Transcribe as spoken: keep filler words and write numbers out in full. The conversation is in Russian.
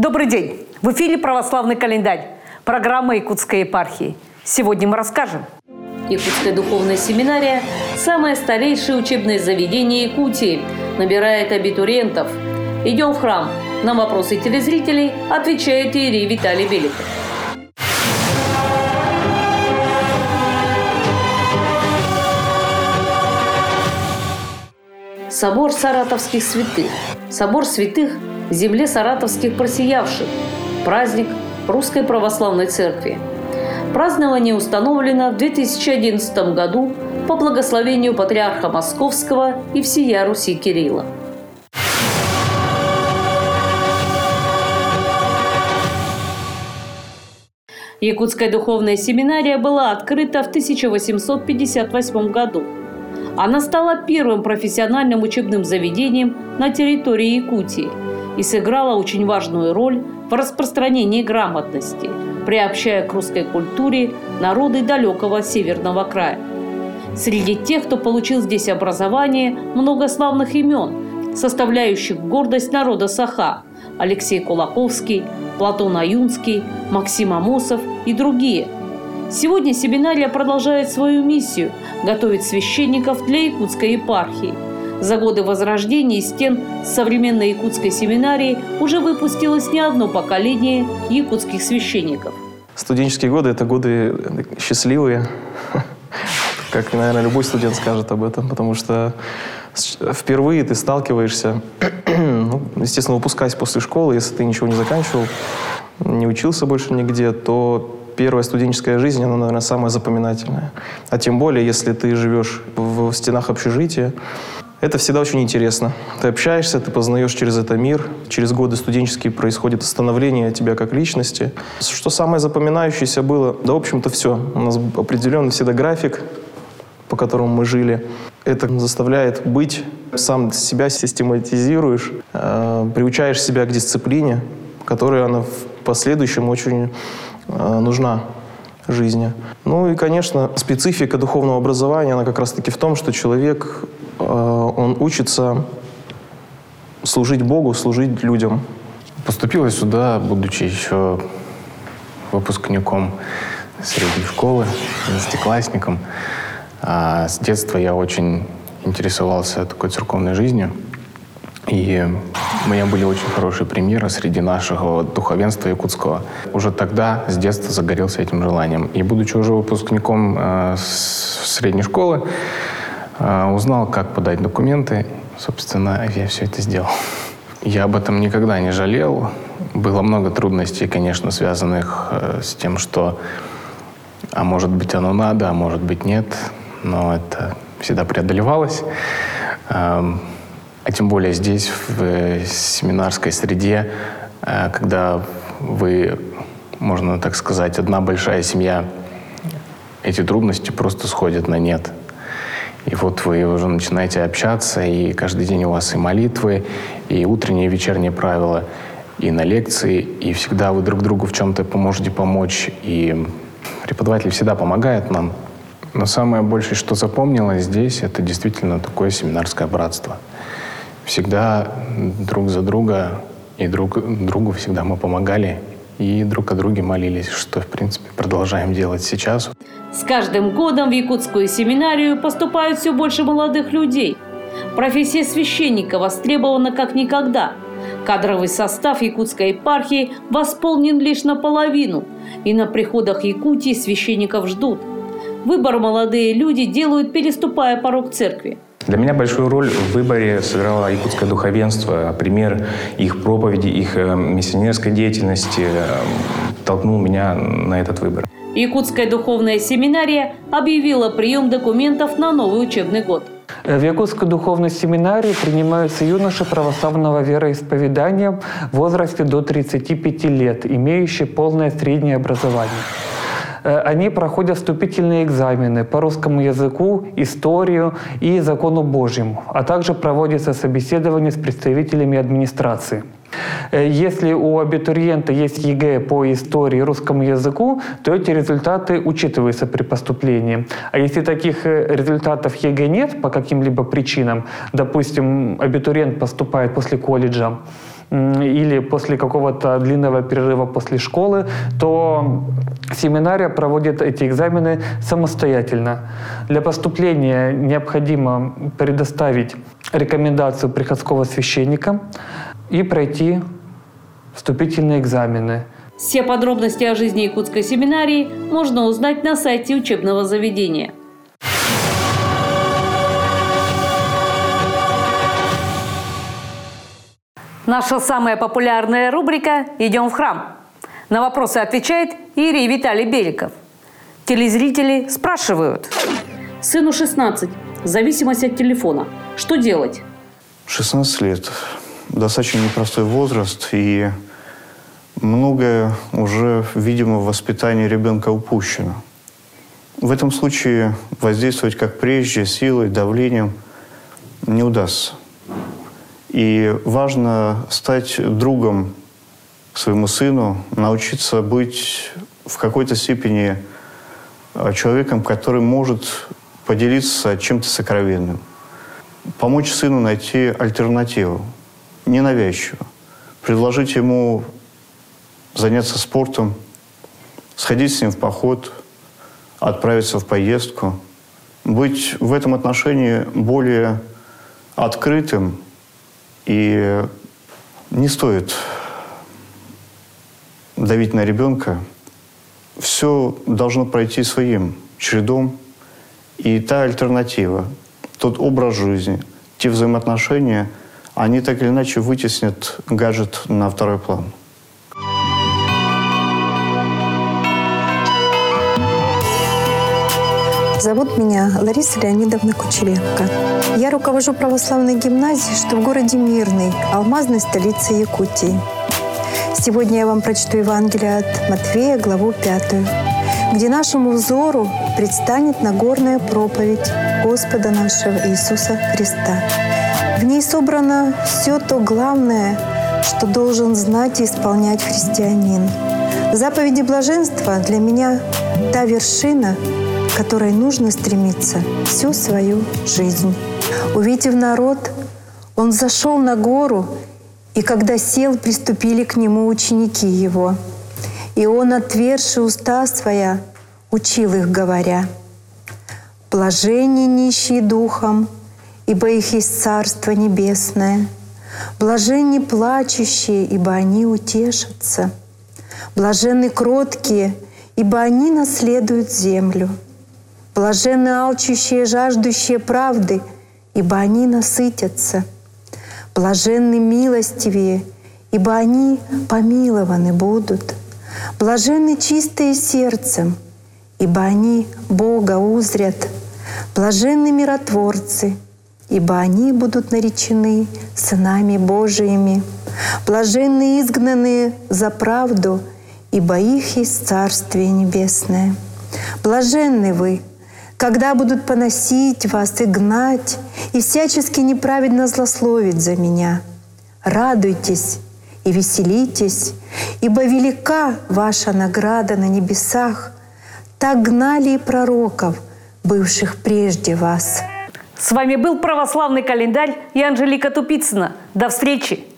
Добрый день! В эфире «Православный календарь», программа Якутской епархии. Сегодня мы расскажем. Якутская духовная семинария – самое старейшее учебное заведение Якутии, набирает абитуриентов. Идем в храм. На вопросы телезрителей отвечает иерей Виталий Беликов. Собор саратовских святых. Собор святых в земле саратовских просиявших. Праздник Русской Православной Церкви. Празднование установлено в две тысячи одиннадцатом году по благословению патриарха Московского и всея Руси Кирилла. Якутская духовная семинария была открыта в тысяча восемьсот пятьдесят восьмом году. Она стала первым профессиональным учебным заведением на территории Якутии и сыграла очень важную роль в распространении грамотности, приобщая к русской культуре народы далекого северного края. Среди тех, кто получил здесь образование, много славных имен, составляющих гордость народа Саха: Алексей Кулаковский, Платон Аюнский, Максим Амосов и другие. Сегодня семинария продолжает свою миссию – готовить священников для якутской епархии. За годы возрождения из стен современной якутской семинарии уже выпустилось не одно поколение якутских священников. Студенческие годы – это годы счастливые, как, наверное, любой студент скажет об этом, потому что впервые ты сталкиваешься, ну, естественно, выпускаясь после школы, если ты ничего не заканчивал, не учился больше нигде, то первая студенческая жизнь, она, наверное, самая запоминательная. А тем более, если ты живешь в стенах общежития, это всегда очень интересно. Ты общаешься, ты познаешь через это мир. Через годы студенческие происходит становление тебя как личности. Что самое запоминающееся было? Да, в общем-то, все. У нас определенный всегда график, по которому мы жили. Это заставляет быть, сам себя систематизируешь, э, приучаешь себя к дисциплине, которая она в последующем очень э, нужна жизни. Ну и, конечно, специфика духовного образования, она как раз-таки в том, что человек, э, он учится служить Богу, служить людям. Поступила сюда, будучи еще выпускником средней школы, одиннадцатиклассником. А с детства я очень интересовался такой церковной жизнью. И у меня были очень хорошие примеры среди нашего духовенства якутского. Уже тогда, с детства, загорелся этим желанием. И, будучи уже выпускником э, средней школы, э, узнал, как подать документы. Собственно, я все это сделал. Я об этом никогда не жалел. Было много трудностей, конечно, связанных э, с тем, что, а может быть, оно надо, а может быть, нет. Но это всегда преодолевалось. Э, А тем более здесь, в семинарской среде, когда вы, можно так сказать, одна большая семья, эти трудности просто сходят на нет. И вот вы уже начинаете общаться, и каждый день у вас и молитвы, и утренние, и вечерние правила, и на лекции, и всегда вы друг другу в чем-то поможете помочь, и преподаватель всегда помогает нам. Но самое большее, что запомнилось здесь, это действительно такое семинарское братство. Всегда друг за друга и друг другу всегда мы помогали и друг о друге молились, что, в принципе, продолжаем делать сейчас. С каждым годом в якутскую семинарию поступают все больше молодых людей. Профессия священника востребована как никогда. Кадровый состав якутской епархии восполнен лишь наполовину, и на приходах Якутии священников ждут. Выбор молодые люди делают, переступая порог церкви. Для меня большую роль в выборе сыграло якутское духовенство. Пример их проповеди, их миссионерской деятельности толкнул меня на этот выбор. Якутская духовная семинария объявила прием документов на новый учебный год. В Якутской духовной семинарии принимаются юноши православного вероисповедания в возрасте до тридцати пяти лет, имеющие полное среднее образование. Они проходят вступительные экзамены по русскому языку, историю и закону Божьему, а также проводятся собеседования с представителями администрации. Если у абитуриента есть ЕГЭ по истории и русскому языку, то эти результаты учитываются при поступлении. А если таких результатов ЕГЭ нет по каким-либо причинам, допустим, абитуриент поступает после колледжа, или после какого-то длинного перерыва после школы, то семинария проводит эти экзамены самостоятельно. Для поступления необходимо предоставить рекомендацию приходского священника и пройти вступительные экзамены. Все подробности о жизни Якутской семинарии можно узнать на сайте учебного заведения. Наша самая популярная рубрика «Идем в храм». На вопросы отвечает иерей Виталий Беликов. Телезрители спрашивают. Сыну шестнадцать. Зависимость от телефона. Что делать? шестнадцать лет. Достаточно непростой возраст, и многое уже, видимо, в воспитании ребенка упущено. В этом случае воздействовать, как прежде, силой, давлением не удастся. И важно стать другом своему сыну, научиться быть в какой-то степени человеком, который может поделиться чем-то сокровенным. Помочь сыну найти альтернативу, ненавязчиво. Предложить ему заняться спортом, сходить с ним в поход, отправиться в поездку. Быть в этом отношении более открытым. И не стоит давить на ребенка. Все должно пройти своим чередом. И та альтернатива, тот образ жизни, те взаимоотношения, они так или иначе вытеснят гаджет на второй план. Зовут меня Лариса Леонидовна Кучеренко. Я руковожу православной гимназией, что в городе Мирный, алмазной столице Якутии. Сегодня я вам прочту Евангелие от Матфея, главу пятую, где нашему взору предстанет Нагорная проповедь Господа нашего Иисуса Христа. В ней собрано все то главное, что должен знать и исполнять христианин. Заповеди блаженства для меня та вершина, к которой нужно стремиться всю свою жизнь. Увидев народ, он зашел на гору, и когда сел, приступили к нему ученики его. И он, отверши уста своя, учил их, говоря: «Блаженни нищие духом, ибо их есть Царство Небесное. Блаженни плачущие, ибо они утешатся. Блаженны кроткие, ибо они наследуют землю. Блаженны алчущие, жаждущие правды, ибо они насытятся. Блаженны милостивые, ибо они помилованы будут. Блаженны чистые сердцем, ибо они Бога узрят. Блаженны миротворцы, ибо они будут наречены сынами Божиими. Блаженны изгнанные за правду, ибо их есть Царствие Небесное. Блаженны вы, когда будут поносить вас и гнать, и всячески неправедно злословить за Меня. Радуйтесь и веселитесь, ибо велика ваша награда на небесах. Так гнали и пророков, бывших прежде вас». С вами был православный календарь и Анжелика Тупицына. До встречи!